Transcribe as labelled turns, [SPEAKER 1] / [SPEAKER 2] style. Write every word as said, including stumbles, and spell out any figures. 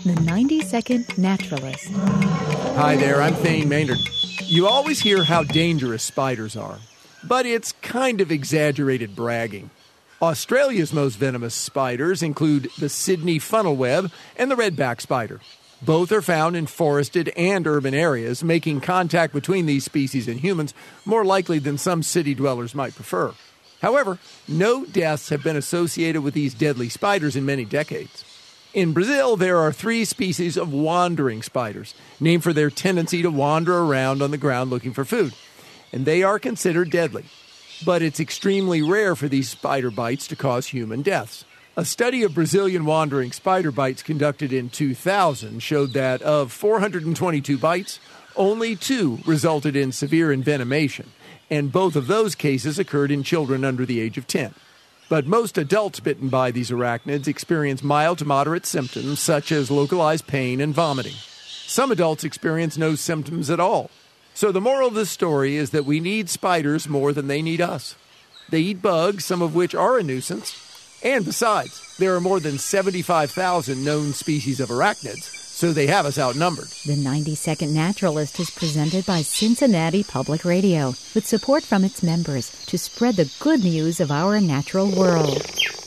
[SPEAKER 1] The ninety-second Naturalist.
[SPEAKER 2] Hi there, I'm Thane Maynard. You always hear how dangerous spiders are, but it's kind of exaggerated bragging. Australia's most venomous spiders include the Sydney funnel web and the redback spider. Both are found in forested and urban areas, making contact between these species and humans more likely than some city dwellers might prefer. However, no deaths have been associated with these deadly spiders in many decades. In Brazil, there are three species of wandering spiders, named for their tendency to wander around on the ground looking for food, and they are considered deadly. But it's extremely rare for these spider bites to cause human deaths. A study of Brazilian wandering spider bites conducted in two thousand showed that of four hundred twenty-two bites, only two resulted in severe envenomation, and both of those cases occurred in children under the age of ten. But most adults bitten by these arachnids experience mild to moderate symptoms such as localized pain and vomiting. Some adults experience no symptoms at all. So the moral of this story is that we need spiders more than they need us. They eat bugs, some of which are a nuisance. And besides, there are more than seventy-five thousand known species of arachnids, so they have us outnumbered.
[SPEAKER 1] The ninety-second Naturalist is presented by Cincinnati Public Radio with support from its members to spread the good news of our natural world.